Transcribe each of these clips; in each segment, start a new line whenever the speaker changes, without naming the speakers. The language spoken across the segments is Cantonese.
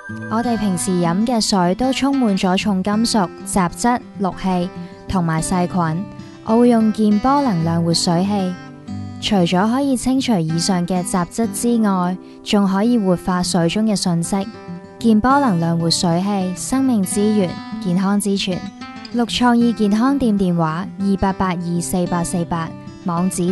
我哋平時飲嘅水都充滿咗重金屬、雜質、氯氣同埋細菌。我會用健波能量活水器，除咗可以清除以上嘅雜質之外，仲可以活化水中嘅訊息。健波能量活水器，生命之源，健康之泉。綠創意健康店電話28824848，網址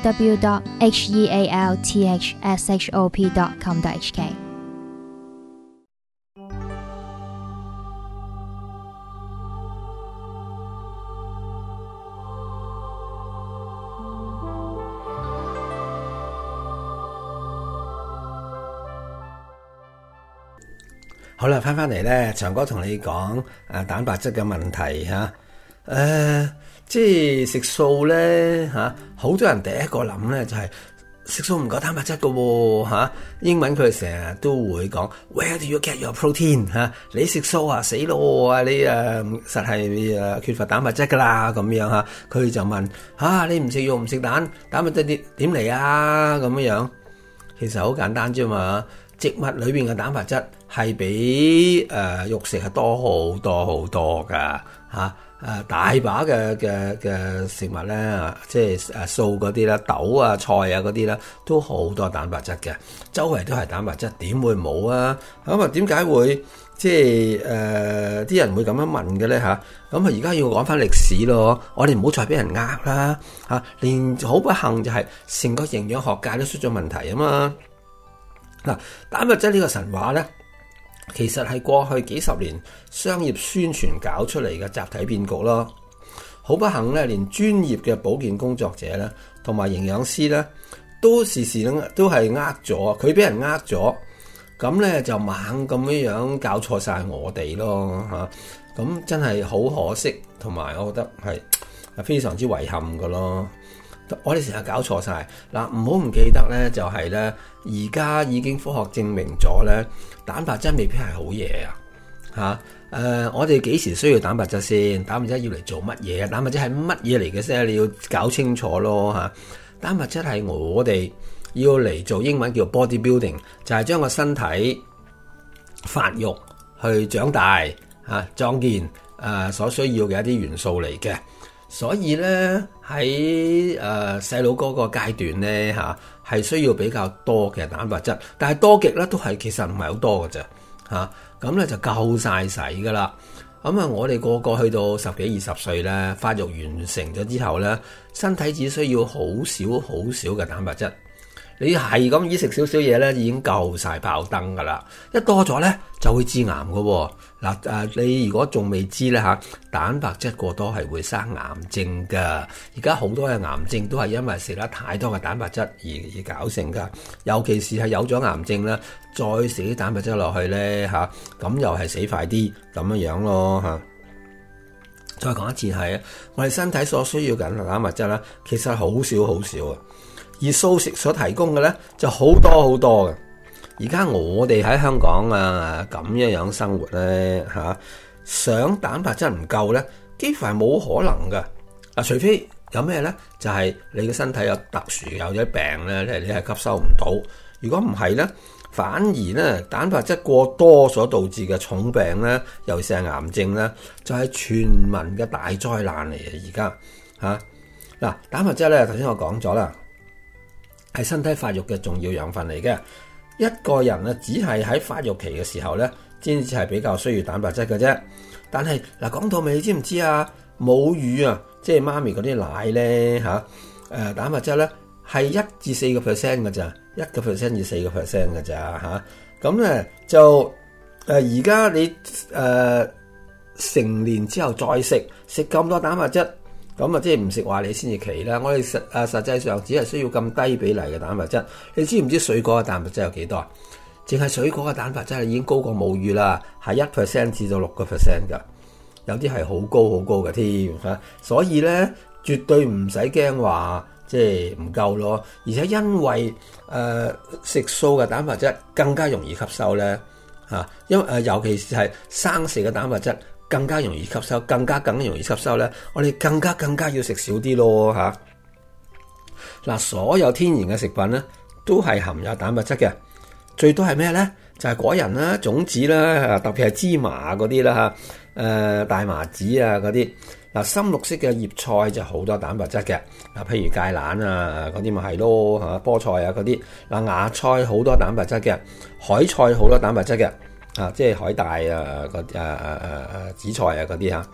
3w.healthshop.com.hk。
好啦，翻嚟咧，長哥同你講蛋白質嘅問題吓，即係食素咧吓，好多人第一個諗咧就係食素唔夠蛋白質㗎吓，英文佢成日都會講 Where do you get your protein 吓？你食素啊死咯，你實係缺乏蛋白質噶啦咁樣吓，佢就問你唔食肉唔食蛋，蛋白質點嚟啊咁樣？其實好簡單啫嘛。植物裏邊嘅蛋白質係比肉食係多好多好多噶嚇，大把嘅食物咧，即係素嗰啲啦，豆啊菜啊嗰啲啦，都好多蛋白質嘅，周圍都係蛋白質，點會冇啊？咁啊點解會即係啲人會咁樣問嘅咧嚇？咁啊而家要講翻歷史咯，我哋唔好再俾人呃啦嚇，連好不幸就係成個營養學界都出咗問題啊嘛。嗱，蛋白質呢個神話咧，其實係過去幾十年商業宣傳搞出嚟嘅集體騙局咯。好不幸咧，連專業嘅保健工作者咧，同埋營養師咧，都時時都係呃咗，佢俾人呃咗，咁咧就猛咁樣教錯晒我哋咯嚇。咁真係好可惜，同埋我覺得係非常之遺憾㗎咯。我哋成日搞錯晒嗱，唔好唔記得咧，就係咧，而家已經科學證明咗咧，蛋白質未必係好嘢啊嚇。我哋幾時需要蛋白質先？蛋白質要嚟做乜嘢啊？蛋白質係乜嘢嚟嘅先？你要搞清楚咯嚇。蛋白質係我哋要嚟做，英文叫 body building， 就係將個身體發育去長大嚇壯健所需要嘅一啲元素嚟嘅。所以咧喺細佬哥個階段咧嚇，係需要比較多嘅蛋白質，但係多極咧都係其實唔係好多嘅啫嚇，咁咧就夠晒使噶啦。咁我哋個個去到10幾20歲咧，發育完成咗之後咧，身體只需要好少嘅蛋白質。你係咁以食少少嘢咧，已經夠晒爆燈噶啦。一多咗咧就會致癌噶喎。嗱你如果仲未知咧嚇，蛋白質過多係會生癌症噶。而家好多嘅癌症都係因為食得太多嘅蛋白質而搞成噶。尤其是係有咗癌症啦，再食啲蛋白質落去咧嚇，咁又係死快啲咁樣咯嚇。再講一次係我哋身體所需要嘅蛋白質啦，其實好少啊。而素食所提供嘅咧就好多嘅。而家我哋喺香港咁樣生活咧嚇，想蛋白質唔夠咧，幾乎係冇可能噶。除非有咩咧，就係你嘅身體有特殊有啲病咧，你係吸收唔到。如果唔係咧，反而咧蛋白質過多所導致嘅重病咧，尤其是係癌症咧，就係全民嘅大災難嚟嘅。而家嚇嗱，蛋白質咧頭先我講咗啦，係身體發育嘅重要養分嚟嘅。一個人只係喺發育期嘅時候咧，先至係比較需要蛋白質嘅啫。但係嗱，講到尾，你知唔知啊？母乳啊，即係媽咪嗰啲奶咧蛋白質咧係1至4%嘅咋，1% 至4%嘅咋嚇。咁咧就而家你成年之後再食咁多蛋白質。咁即係唔食話你先至奇啦。我哋實際上只係需要咁低比例嘅蛋白質。你知唔知水果嘅蛋白質有幾多？淨係水果嘅蛋白質已經高過母乳啦，係1% 至到6%㗎。有啲係好高嘅添嚇。所以咧，絕對唔使驚話即係唔夠咯。而且因為食素嘅蛋白質更加容易吸收咧嚇，尤其是係生食嘅蛋白質。更加容易吸收，更容易吸收咧，我哋更加要食少啲咯嚇。嗱，所有天然嘅食品咧，都係含有蛋白質嘅。最多係咩咧？ 就係果仁啦、種子啦，特別係芝麻嗰啲啦嚇，大麻子啊嗰啲。嗱，深綠色嘅葉菜就好多蛋白質嘅，嗱，譬如芥蘭啊嗰啲咪係咯嚇，菠菜啊嗰啲。嗱，芽菜好多蛋白質嘅，海菜好多蛋白質嘅，即係海帶啊紫菜啊嗰啲嚇。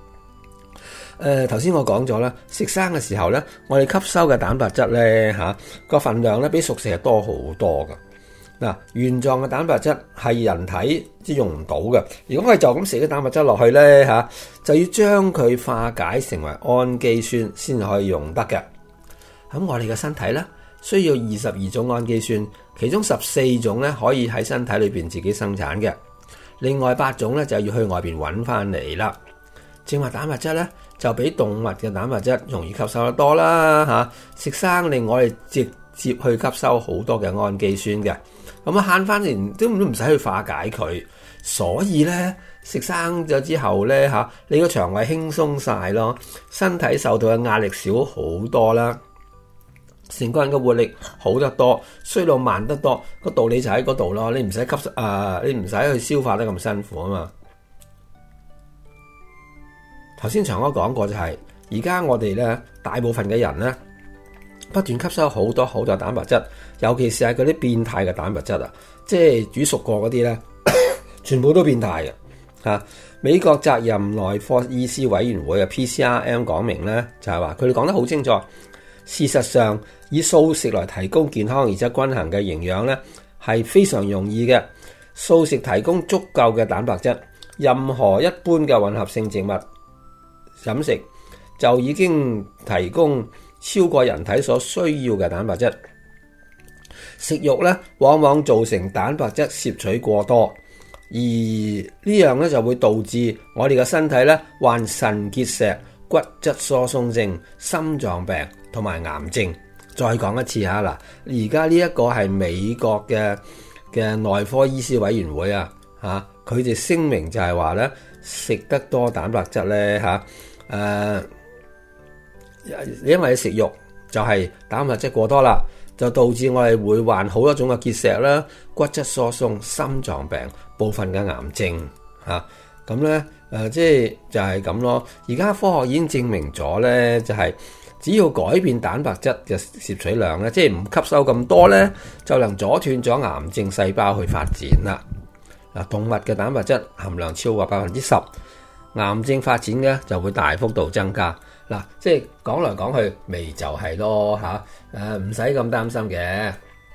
頭先我講咗啦，食生嘅時候咧，我哋吸收嘅蛋白質咧個份量咧比熟食係多好多噶。嗱，原狀嘅蛋白質係人體即用唔到嘅。如果我哋就咁食啲蛋白質落去咧就要將佢化解成為氨基酸先可以用得嘅。咁我哋嘅身體咧需要22種氨基酸，其中14種咧可以喺身體裏邊自己生產嘅，另外8種咧就要去外邊揾翻嚟啦。正話蛋白質咧就比動物嘅蛋白質容易吸收得多啦食生令我哋直接去吸收好多嘅氨基酸嘅，咁慳翻連都唔使去化解佢，所以咧食生咗之後咧你個腸胃輕鬆晒咯，身體受到嘅壓力少好多啦，成個人嘅活力好得多，衰老慢得多，個道理就喺嗰度咯，你唔使你唔使去消化得咁辛苦啊嘛。頭先長哥講過就係，而家我哋咧大部分嘅人咧不斷吸收好多蛋白質，尤其是係嗰啲變態嘅蛋白質即係煮熟過嗰啲咧，全部都變態嘅美國責任內科醫師委員會嘅 PCRM 講明咧，就係話佢哋講得好清楚，事實上以素食來提供健康而且均衡嘅營養咧係非常容易嘅。素食提供足夠嘅蛋白質，任何一般嘅混合性植物飲食就已經提供超過人體所需要嘅蛋白質。食肉咧往往造成蛋白質攝取過多，而呢樣咧就會導致我哋嘅身體咧患腎結石、骨質疏鬆症、心臟病同埋癌症。再講一次嗱，而家呢一個係美國嘅內科醫師委員會佢哋聲明就係話咧，食得多蛋白質咧因為食肉就係蛋白質過多啦，就導致我哋會患好多種嘅結石啦、骨質疏鬆、心臟病、部分嘅癌症咁咧即係就係咁咯。而家科學已經證明咗咧，就係只要改變蛋白質嘅攝取量咧，即係唔吸收咁多咧，就能阻斷咗癌症細胞去發展啦。動物嘅蛋白質含量超過10%，癌症發展咧就會大幅度增加。即係講來講去，咪就係咯唔使咁擔心嘅。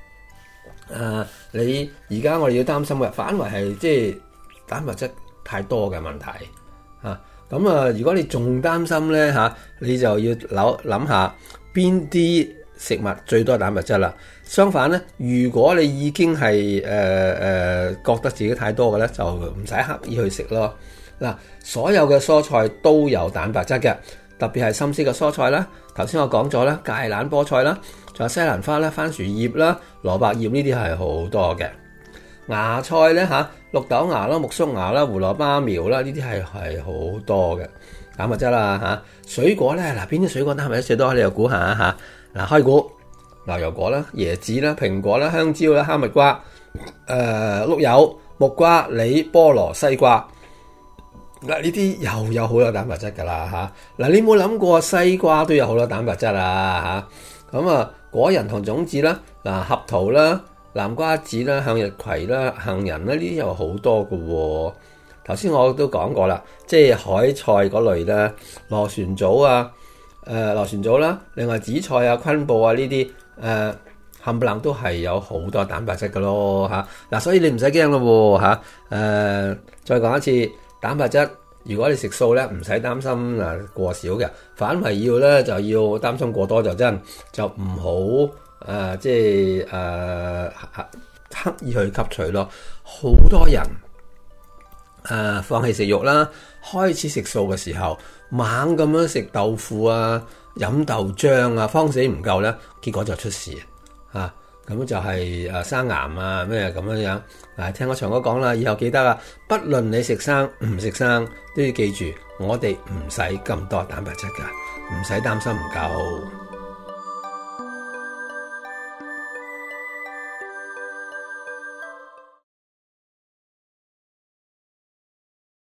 你而家我哋要擔心嘅，反為係即係蛋白質太多嘅問題如果你仲擔心咧你就要諗下邊啲食物最多蛋白質啦。相反咧，如果你已經係覺得自己太多嘅咧，就唔使刻意去食咯。所有嘅蔬菜都有蛋白質嘅，特別係深色嘅蔬菜啦。頭先我講咗啦，芥蘭、菠菜啦，仲有西蘭花啦、番薯葉啦、蘿蔔葉呢啲係好多嘅。芽菜咧綠豆芽啦、木粟芽啦、胡蘿蔔苗啦，呢啲係好多嘅蛋白質啦水果咧邊啲水果蛋白質最多？你又估下開估牛油果啦、椰子啦、蘋果啦、香蕉啦、哈密瓜、碌柚、木瓜、梨、菠蘿、西瓜。呢啲又有好多蛋白質噶啦你冇諗過西瓜都有好多蛋白質咁果仁同種子啦，合桃啦、南瓜子啦、向日葵啦、杏仁啦，呢啲有好多噶喎。頭先我都講過啦，即係海菜嗰類啦，螺旋藻啦，另外紫菜啊、昆布啊呢啲冚唪唥都係有好多蛋白質噶咯所以你唔使驚咯再講一次。蛋白質，如果你食素咧，唔使擔心過少嘅，反為要咧就要擔心過多就唔好刻意去吸取咯。好多人放棄食肉啦，開始食素嘅時候，猛咁樣食豆腐啊、飲豆漿啊，慌死唔夠咧，結果就出事咁就係生癌啊咩咁樣聽我長哥講啦，以後記得不論你食生唔食生，都要記住，我哋唔使咁多蛋白質㗎，唔使擔心唔夠。